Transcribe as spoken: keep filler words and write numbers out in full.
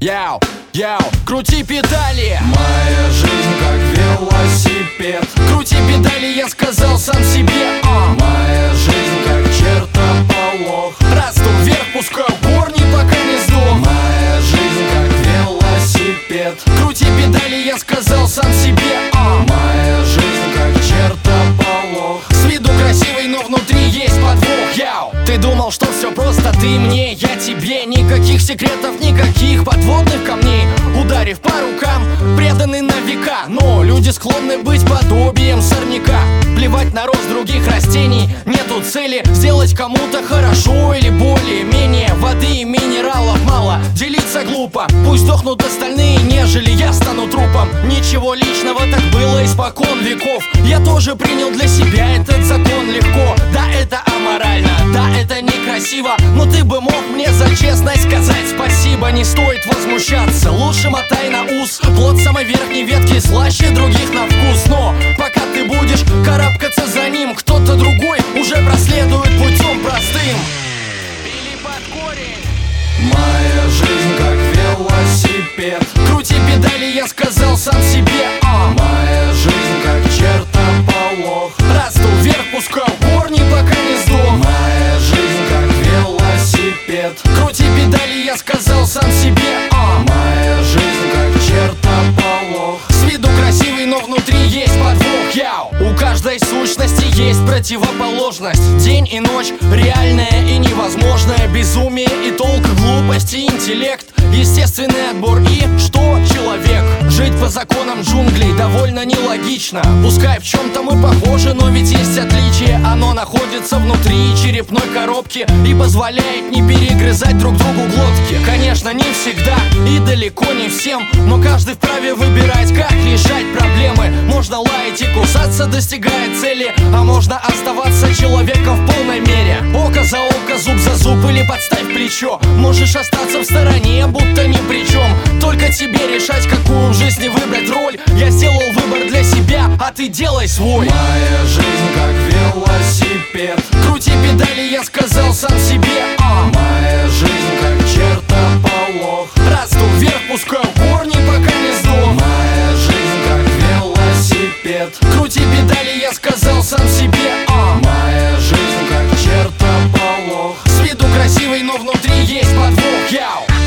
Яу, яу, крути педали. Моя жизнь как велосипед. Крути педали, я сказал сам себе. а. Моя жизнь как чертополох. Расту вверх, пускаю корни, пока не сдох. Моя жизнь как велосипед. Крути педали, я сказал сам себе. а. Моя жизнь как чертополох. С виду красивый, но внутри есть подвох. Яу, ты думал, что все просто, ты мне, я тебе. Никаких секретов, никаких подводных камней. Ударив по рукам, преданы на века. Но люди склонны быть подобием сорняка. Плевать на рост других растений, нету цели сделать кому-то хорошо или более-менее. Воды и минералов мало, делиться глупо. Пусть сдохнут остальные, нежели я стану трупом. Ничего личного, так было испокон веков. Я тоже принял для себя этот закон легко. Да, это аморально, да, это некрасиво, но ты бы мог мне за честность сказать спасибо. Не стоит возмущаться, лучше мотай на ус. Плод самой верхней ветки слаще других на вкус. Но пока ты будешь карабкаться за ним, кто-то другой уже проследует путем простым. Или под корень. Моя жизнь как велосипед. Крути педали, я сказал сам себе. а. Моя жизнь как чертополох. Расту вверх, пускаю корни, пока не сдох. Моя жизнь как велосипед. Крути педали, я сказал сам себе. а. Моя жизнь как чертополох. С виду красивый, но внутри есть подвох. Яу. У каждой сущности есть противоположность. День и ночь, реальное и невозможное. Безумие и толк, глупость и интеллект. Естественный отбор и что человек? Жить по законам джунглей довольно нелогично. Пускай в чем-то мы похожи, но ведь есть отличие. Оно находится внутри черепной коробки и позволяет не перегрызать друг другу глотки. Конечно, не всегда и далеко не всем, но каждый вправе выбирать, как решать проблемы. Можно лаять и кусаться, достигая цели, а можно оставаться человеком в полной мере. Око за око, зуб за зуб или подставь плечо. Можешь остаться в стороне, будто ни при чем. Только тебе решать, какую в жизни выбрать роль. Я сделал выбор для себя, а ты делай свой. Моя жизнь как велосипед. Крути педали, я сказал сам себе. а. Моя жизнь как чертополох. Расту вверх, пускаю корни, пока не сдох. Моя жизнь как велосипед. Крути педали, я сказал сам себе. а. Моя жизнь как чертополох. С виду красивый, но внутри есть подвох. Яу.